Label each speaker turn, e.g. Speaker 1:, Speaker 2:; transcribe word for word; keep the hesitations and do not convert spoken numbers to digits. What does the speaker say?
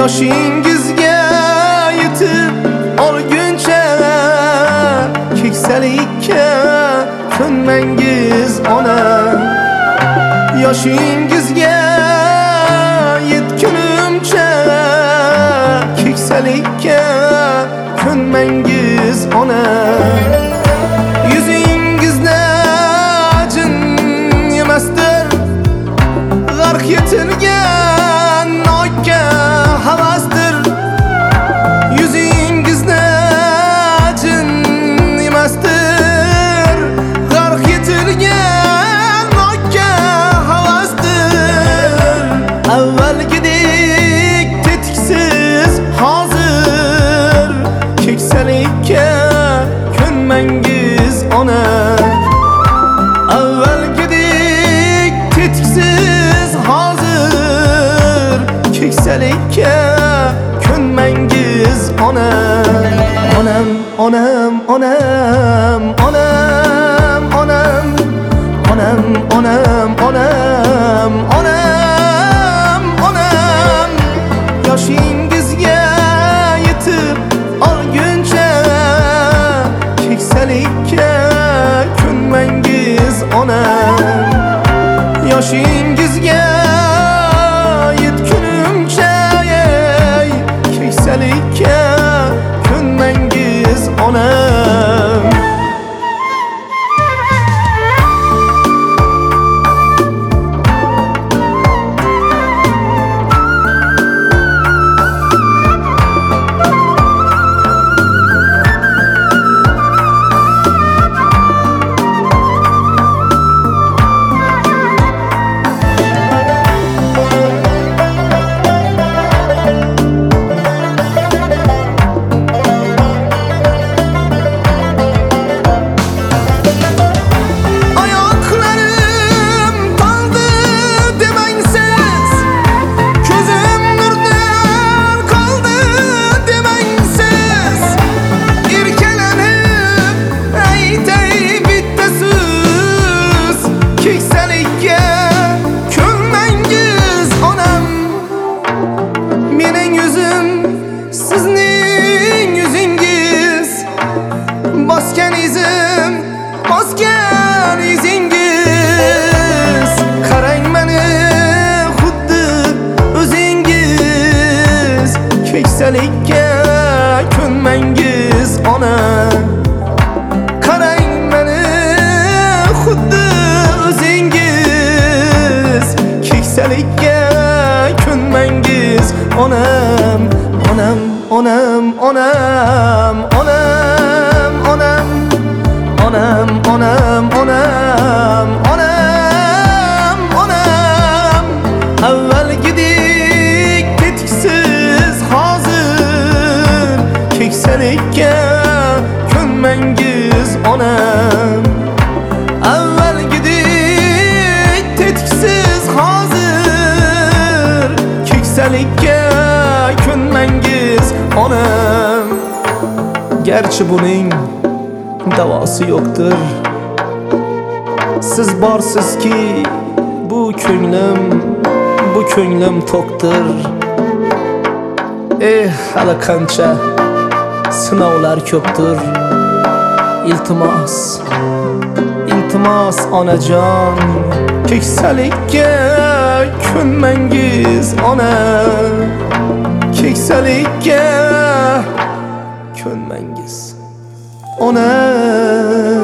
Speaker 1: yoshingizga yetib olguncha keksalikka ko'nmangiz ona. Yoshingizga yetgunimcha keksalikka ko'nmangiz ona. Yuzingizda ajin yemasdir g'arq yetilgan nokka havasdir. Yuzingizda ajin yemasdir g'arq yetilgan nokka havasdir. Avvalgidek tetiksiz hozir keksalikka ko'nmangiz ona. Avvalgidek tetiksiz hozir keksalikka ko'nmangiz ona. Onam, onam, onam, onam, onam, onam, onam, onam, onam, onam. Yoshingizga yetib olguncha keksalikka ko'nmangiz ona. Yoshingizga yetgunimcha keksalikka ko'nmangiz ona. Sizning yuzingiz bosgan izim, bosgan izingiz. Qarang meni xuddi o'zingiz keksalikka ko'nmangiz ona. Qarang meni xuddi o'zingiz keksalikka ko'nmangiz onam. Onam, onam, onam, onam, onam, onam, onam, onam, onam, onam. Avvalgidek tetiksiz hozir keksalikka ko'nmangiz onam. Avvalgidek tetiksiz hozir keksalikka ko'nmangiz onam. Garchi buning davosi yo'qdir, siz borsizki bu ko'nglim, bu ko'nglim to'qdir. Eh, hali qancha sinovlar ko'pdir. Iltimos, iltimos onajon, keksalikka ko'nmangiz ona. Keksalikka ko'nmangiz ona.